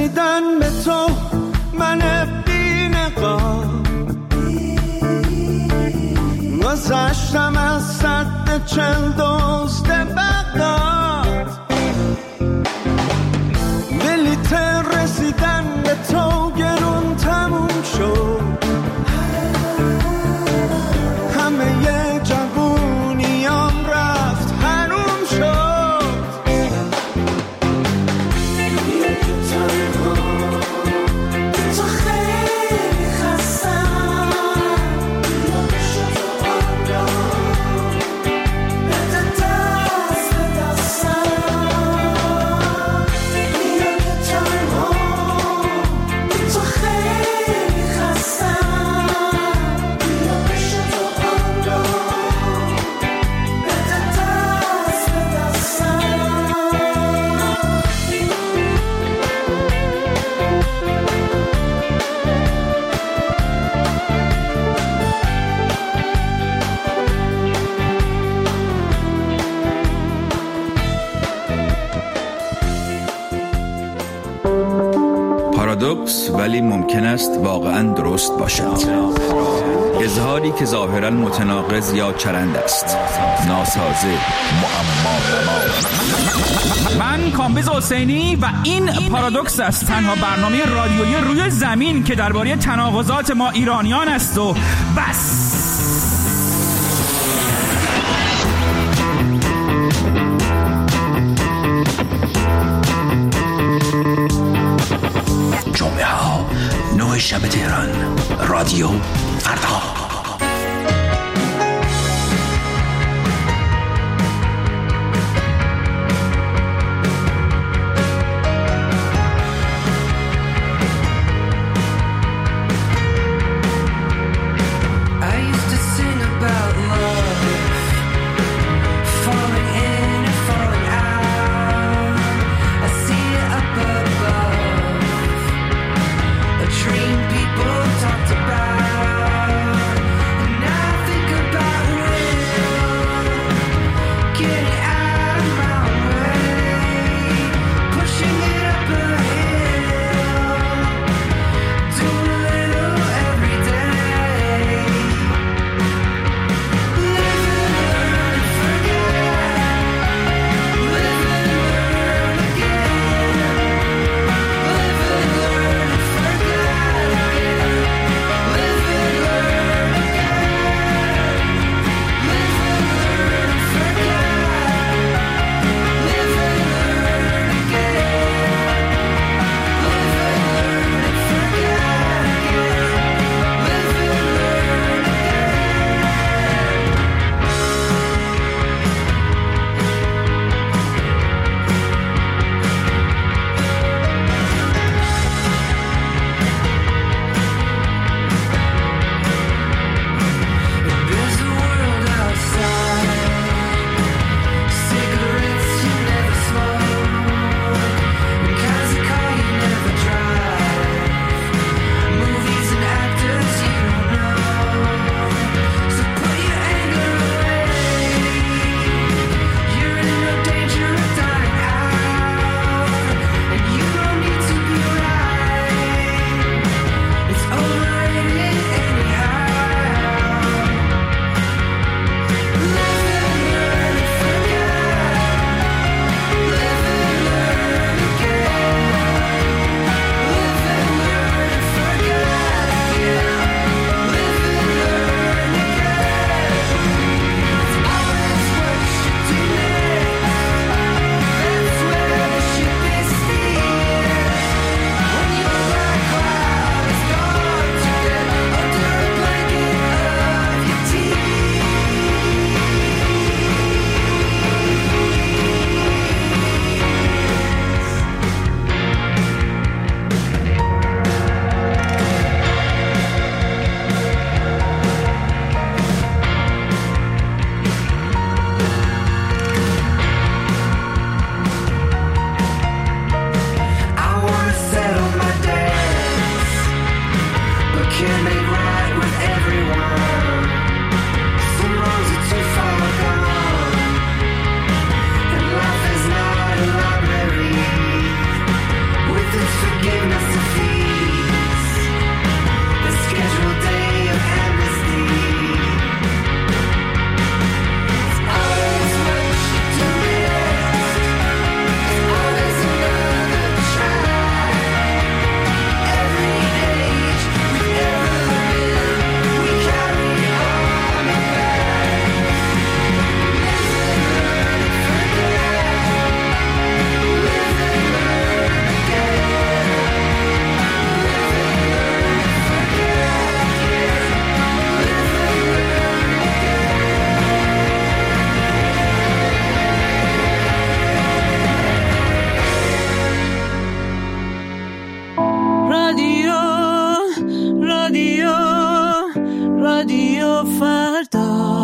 رسیدن به تو من بی‌نقاب گذشتم از سد 40 دزد بغداد بلیت رسیدن به تو گرون تموم شد همه ی جوونیام رفت حروم شد تو خیلی خستم بده دست به دستم تو خیلی خستم بیا پیش تو آنجا بده دست به دستم پارادوکس ولی ممکن است واقعاً درست باشد. اظهاری که ظاهراً متناقض یا چرند است. ناسازه، معما. من کامبیز حسینی و این پارادوکس است، تنها برنامه رادیویی روی زمین که درباره تناقضات ما ایرانیان است و بس. جمعه ها 9 شب تهران، رادیو فردا. People talked about رادیو فردا.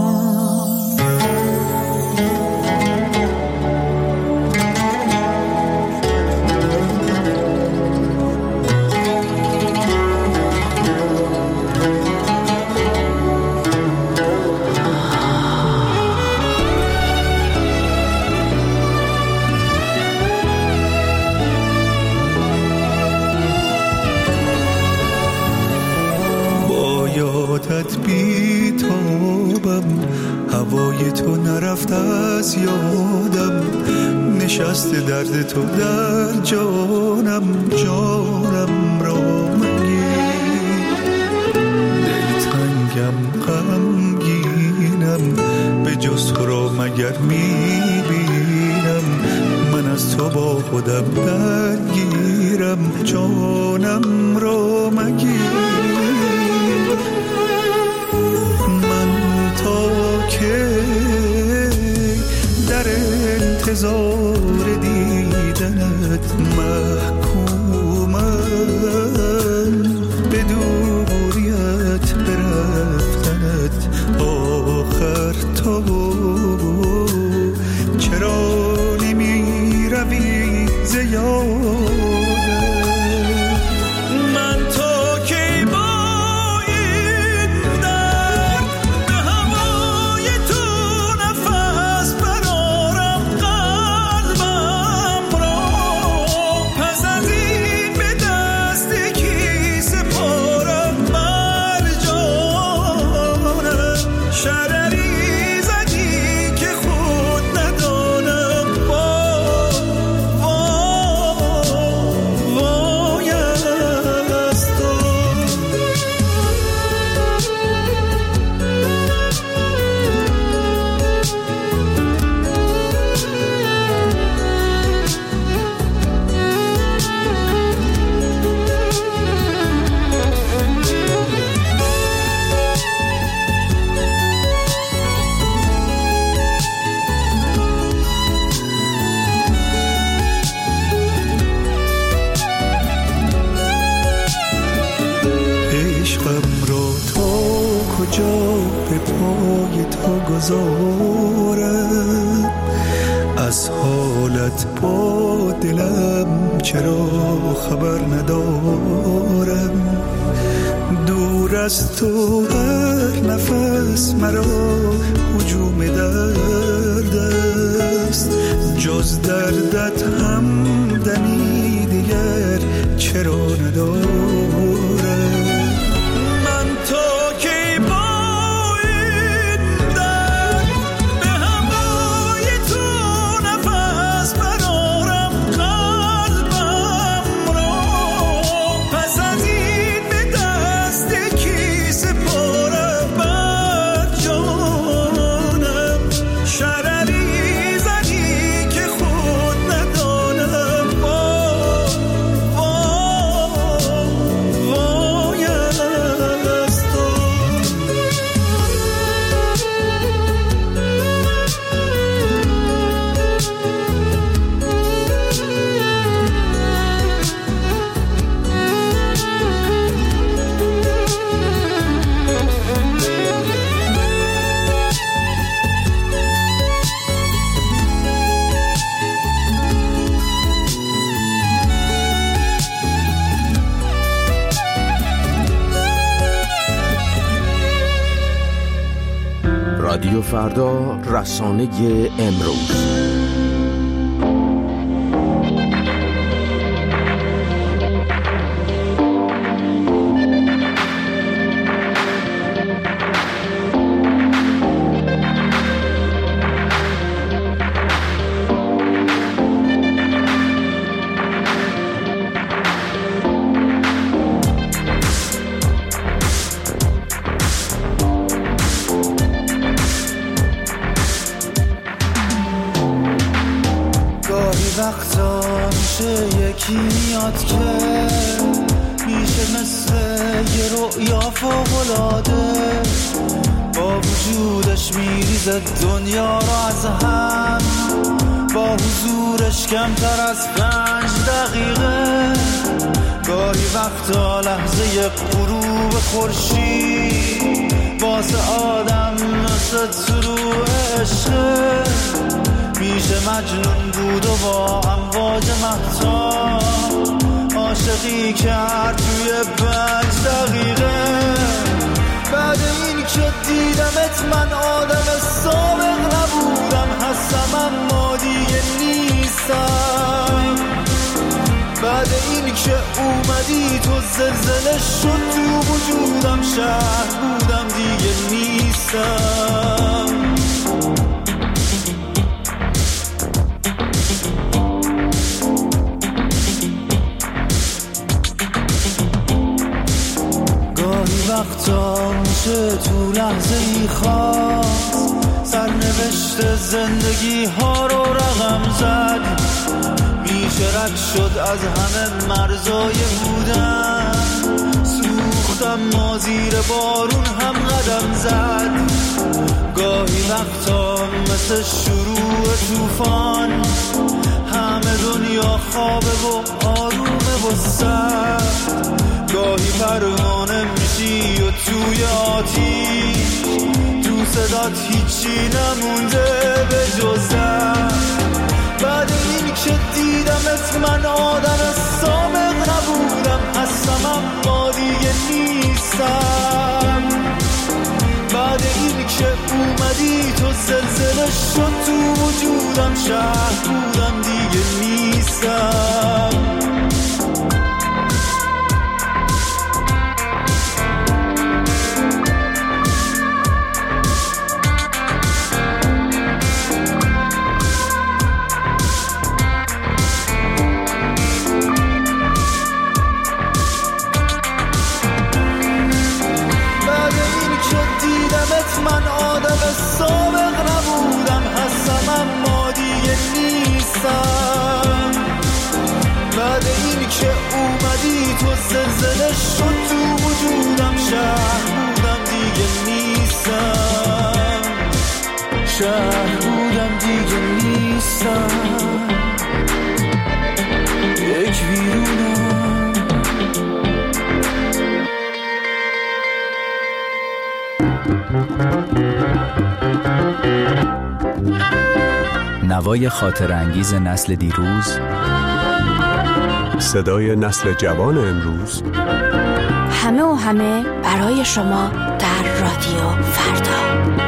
یادت بی تابم، هوای تو نرفت از یادم، نشست درد تو در جانم، جانم را مگیر. دلتنگم غمگینم، به جز تو را مگر میبینم، من از تو با خودم درگیرم، جانم را مگیر. در انتظار دیدنت محکومم، به دوریت برفتنت آخر تو چرا نمی روی ز یادت؟ من تا کی با این درد به هوای تو نفس برارم قلبم را، پس از این به دست کی سپارم بر جانم؟ شرری زدی که خود ندانم، وای از تو. عشقم را تا کجا به پای تو گذارم، از حالت با دلم چرا خبر ندارم؟ دور از تو هر نفس مرا هجوم درد است، جز دردت هم دمی دیگر چرا ندارم؟ من تا کی با این درد به هوای تو نفس برارم قلبم را، پس از این به دست کی سپارم بر جانم؟ شرری زدی که خود ندانم، وای از تو. رادیو فردا، رسانه امروز. وقتا میشه یکی میاد که میشه مثل یه رؤیا فوق‌العاده، با وجودش میریزه دنیا رو از هم، با حضورش کمتر از 5 دقیقه گاهی وقتا لحظه غروب خورشید واسه آدم مثل طلوع عشقه، میشه مجنون بود و با امواج مهتاب عاشقی کرد توی 5 دقیقه. بعد این که دیدمت من آدم سابق نبودم، هستم اما دیگه نیستم. بعد این که اومدی تو زلزله شد تو وجودم، شهر بودم دیگه نیستم. گاهی وقتا میشه تو لحظه ای خاص سرنوشت زندگی ها رو رقم زد، میشه رد شد از همه مرزای بودن، سوختم ما زیر بارون هم قدم زد. گاهی وقتا مثل شروع طوفان همه دنیا خوابه و آرومه و سرد، گاهی پروانه میشی و توی آتیش تو صدات هیچی نمونده به جز درد. بعد این که دیدمت من آدم سابق نبودم، هستم اما دیگه نیستم. بعد این که اومدی تو زلزله شد تو وجودم، شهر بودم دیگه نیستم. من آدم سابق نبودم، هستم اما دیگه نیستم. بعد این که اومدی تو زلزله شد تو وجودم، شهر بودم دیگه نیستم. شهر بودم دیگه نیستم. یک ویرونم. نوای خاطر انگیز نسل دیروز، صدای نسل جوان امروز، همه و همه برای شما در رادیو فردا.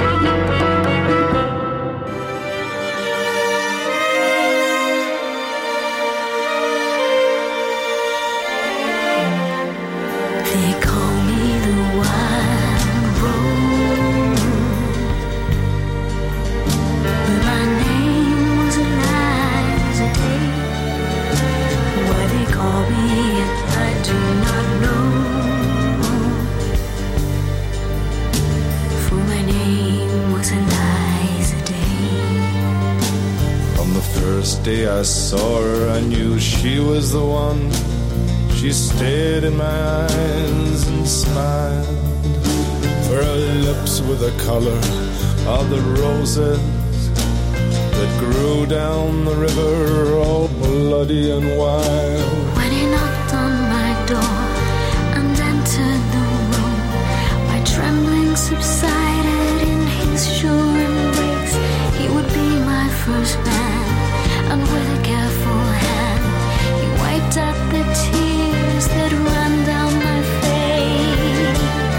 Day I saw her, I knew she was the one. She stared in my eyes and smiled. For her lips were the color of the roses that grew down the river, all bloody and wild. When he knocked on my door and entered the room, my trembling subsided in his sure embrace. He would be my first man, and with a careful hand he wiped out the tears that ran down my face.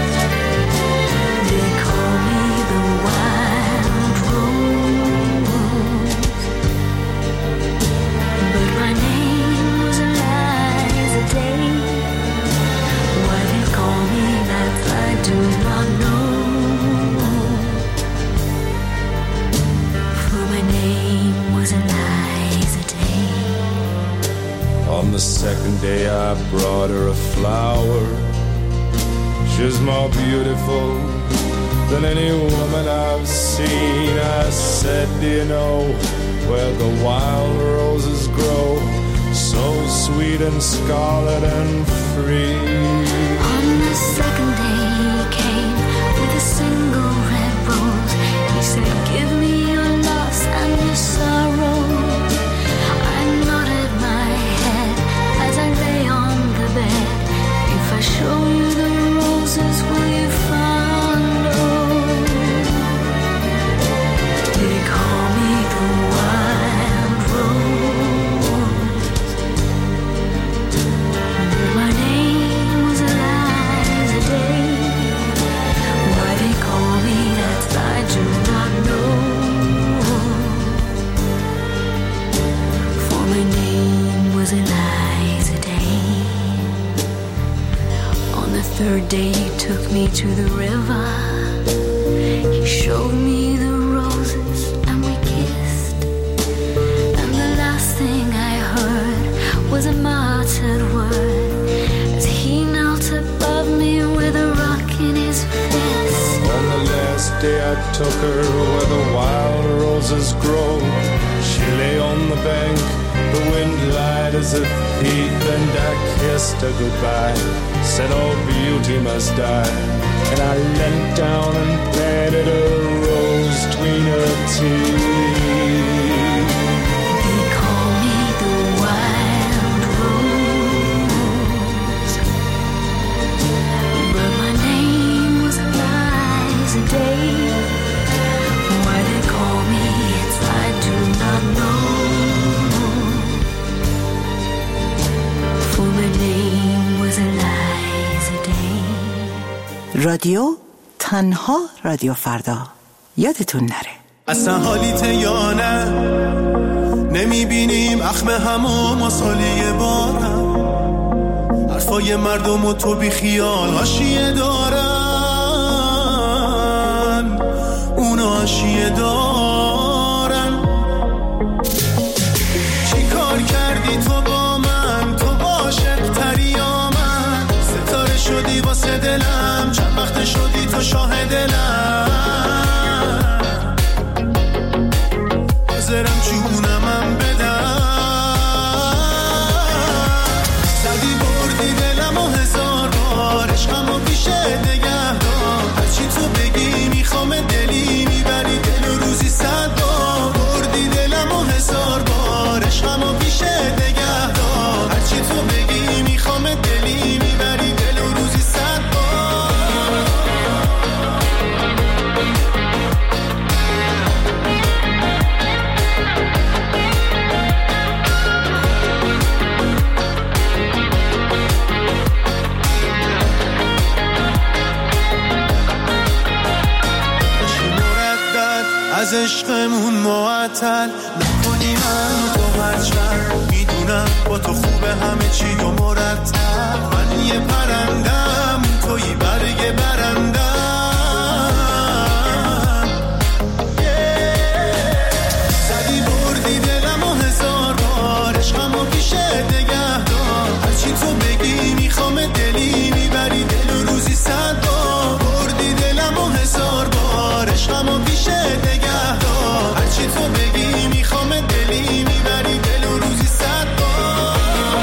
They call me the wild rose, but my name was Eliza Day. Why they call me that I do not know, for my name was Eliza Day. On the second day I brought her a flower. She was more beautiful than any woman I've seen. I said, do you know where the wild roses grow, so sweet and scarlet and free? On the second day he came with a single red rose. He said, give me your loss and your sorrow. I nodded my head as I lay on the bed. the third day he took me to the river. He showed me the roses and we kissed. And the last thing I heard was a muttered word as he knelt above me with a rock in his fist. On the last day I took her where the wild roses grow. She lay on the bank, the wind lied as if heat, and I kissed her goodbye. Said all beauty must die. And I leant down and planted a rose between her teeth. They call me the wild rose, but my name was Liza Day. Why they call me it I do not know, for my name was Liza Day. رادیو تنها رادیو فردا. یادتون نره اصلا حالیت یا نه، نمیبینیم اخم همو مسالی بارم. حرفای مردم و تو بی خیال حاشیه دارن، اونا حاشیه دارن. چی کار کردی تو با من، تو عاشق تری یا من؟ ستاره شدی واسه دلم، چند وقت شدی تو شاه دلم. حاضرم جونمم بدم. زدی بردی دلم و هزار بار، عشقمو پیشت نگه دار. هرچی تو بگی میخوام دلی، میبری دل و روزی 100 بار. بردی دلم و هزار بار، عشقمو پیشت نگه دار. هرچی تو بگی میخوام دلی، میبری دل و روزی 100 بار. از عشقمون معطل نکنی من تو هرچند. میدونم با تو خوبه همه چی و مرتب. من یه پرندم، توی برگ برندم. زدی بردی دلم و هزار بار، عشقمو پیشت نگه دار. هرچی تو بگی میخوام دلی، میبری دل و روزی 100 بار. بردی دلم و هزار بار، عشقمو پیشت نگه دار. هرچی تو بگی میخوام دلی، میبری دل و روزی 100 بار.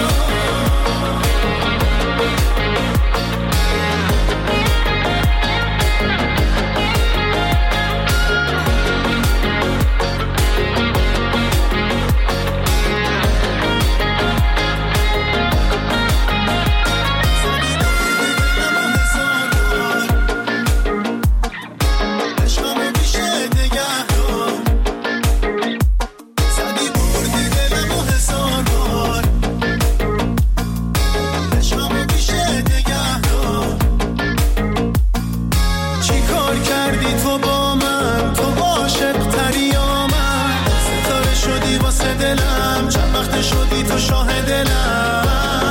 دلم چند وقت شدی تو شاه دلم.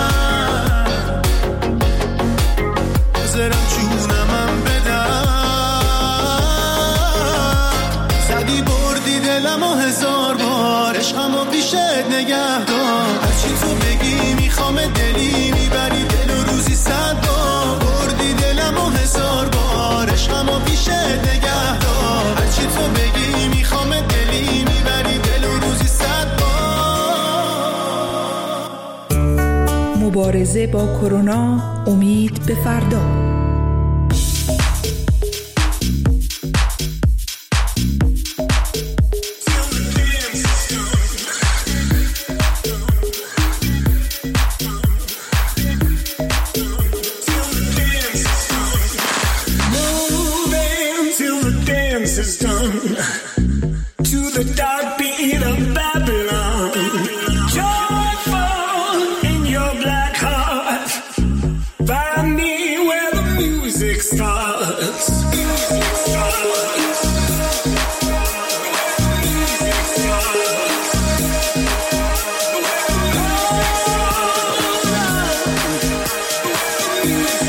حاضرم جونمم بدم. زدی بردی دلم و هزار بار، عشقمو پیشت نگه دار. هرچی تو بگی میخوام دلی، میبری دل و روزی 100 بار. بردی دلم و هزار بار، عشقمو پیشت نگه دار. هرچی تو بگی میخوام دلی، میبری دل و روزی 100 بار. مبارزه با کرونا، امید به فردا.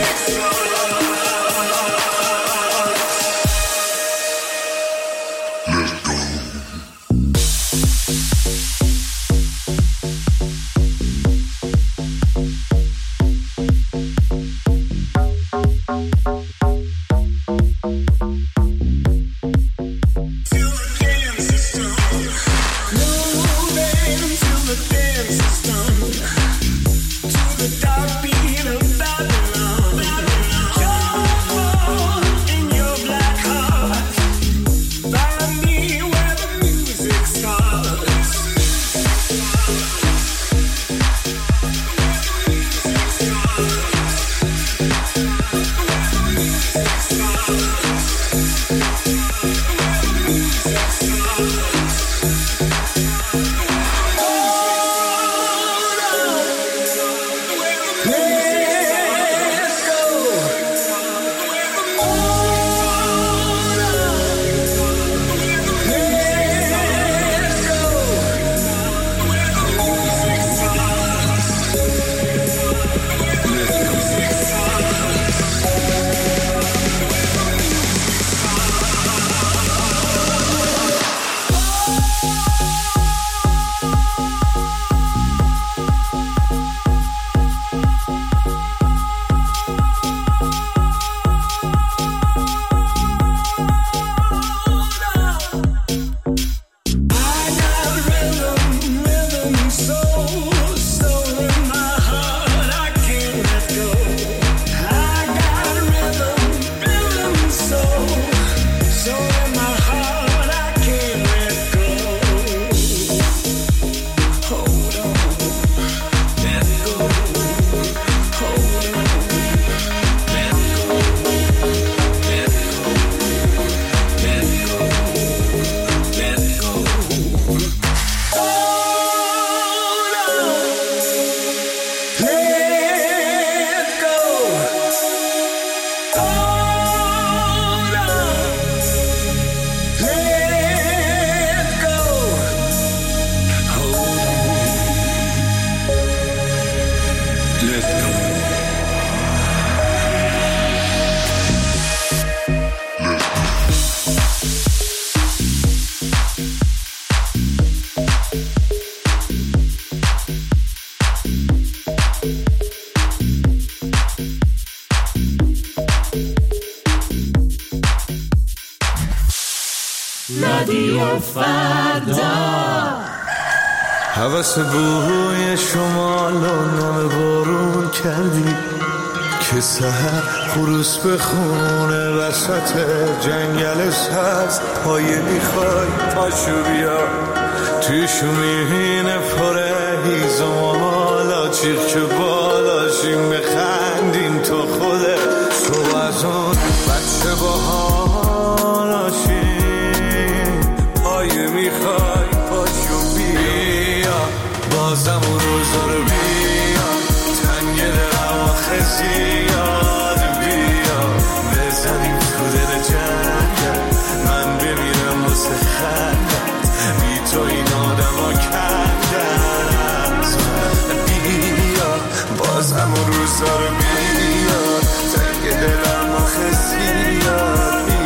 رادیو فردا. حوث بوی شمال و نم بارون کردی که سحر خروس بخونه وسط جنگل سبز. پایه میخوای پاشو بیا توی شومینه پره هیزم حالا چیخ که بالاشیم بخندیم تو خوده تو از اون بچه با حالاشیم. پایه میخوای پاشو بیا بازم اون روزا رو بیا تنگ دلم آخه زیاد بیا بزنیم تو دل جنگل من بمیرم واسه خندت بی تو این آدم ها کندن از من. بیا بازم اون روزا رو بیا تنگ دلم آخه زیاد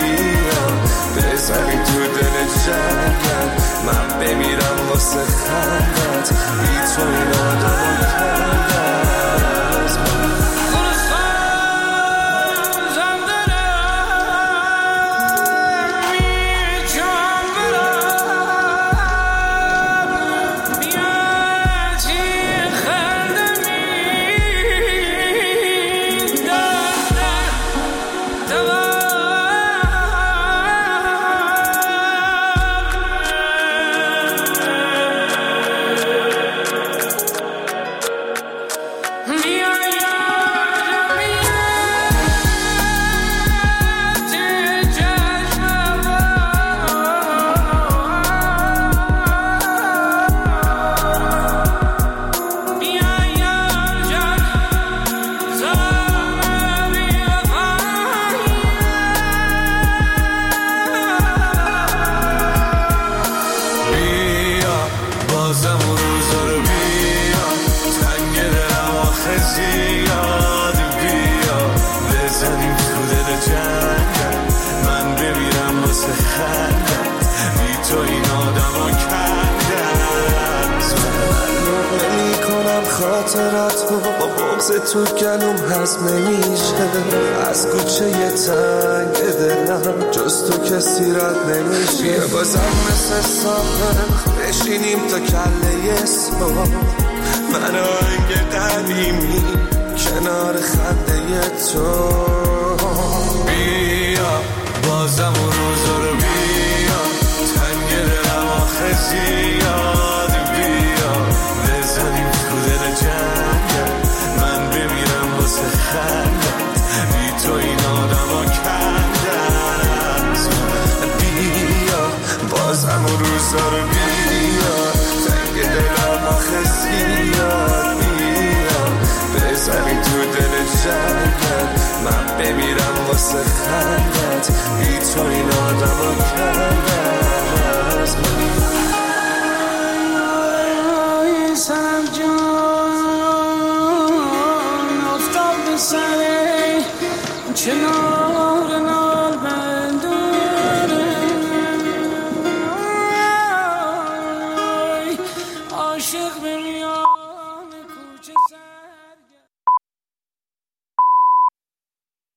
خاطرت رو با بغض تو گلوم هضم نمیشه. از کوچه تنگ دلم جز تو کسی رد نمیشه. بیا بازم مثل سابق بشینیم تا کله صبح، من آهنگ قدیمی کنار خنده تو. بیا بازم اون روزا رو بیا، تنگ دلم آخه زیاد. بیا بزنیم تو دل جنگل، من بمیرم واسه خندت، بی تو این آدم ها کندن از من. بیا بازم اون روزا رو بیا، تنگ دلم آخه زیاد. بیا بزنیم تو دل جنگل، من بمیرم واسه خندت، بی تو این آدم ها کندن از من. سرم جان افتاد به سره چنان